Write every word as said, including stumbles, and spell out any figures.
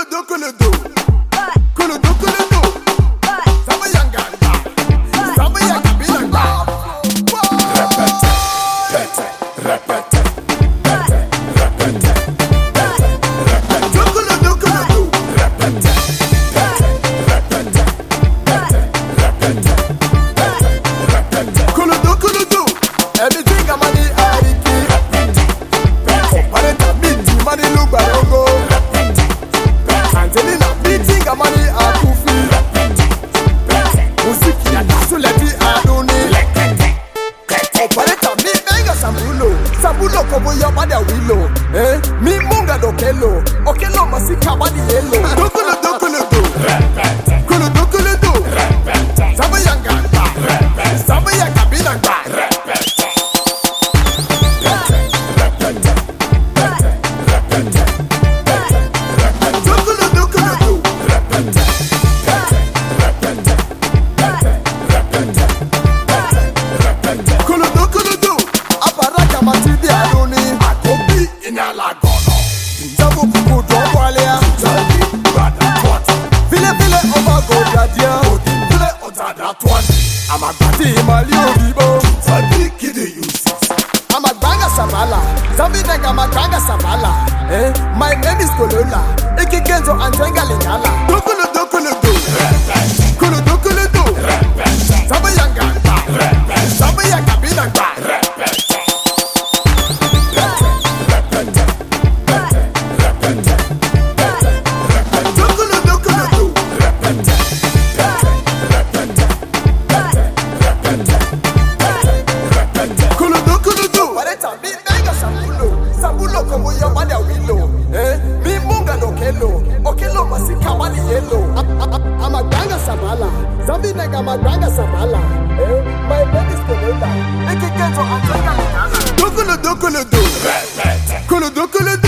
Kuludu kuludu, kuludu kuludu. Sama yanganga, sama yangabinanga. Repete, repete, repete, repete, repete, repete. Kuludu kuludu, repete, repete, repete, repete, repete. Kuludu kuludu, everything I'm money I keep. Repete, repete. Parenta miti money look barongo. Angelina beating a money a kufi. Musiki ya nasuleti aduni. Opareta mi menga sambulo, sambulo kobo ya bada wilo. Eh, mi munga dokelo, okelo masika badi yelo. Dokulu dokulu do, kulu dokulu do. Sabe yanga, sabe yanga binanga. I'm a party Malio Bibo. Sabi kidi uses. I'm a banga sabala. Sabi nega I'm a banga sabala. Eh, my name is Kolola. Iki Kenzo and Tenga Lingala. Dokulu dokulu do. Kulu dokulu do. Sabi yanga. Sabi yanga binanga. Dokulu dokulu do. Sambulo como yo bada wilo, eh? Mi munga dokelo, okelo masika wali yelo. I'm a ganga sabala, zambi nega ma ganga sabala, eh? My name is Kolola, eke kenzo antenga ligana. Dokolo dokolo do, kolo dokolo do.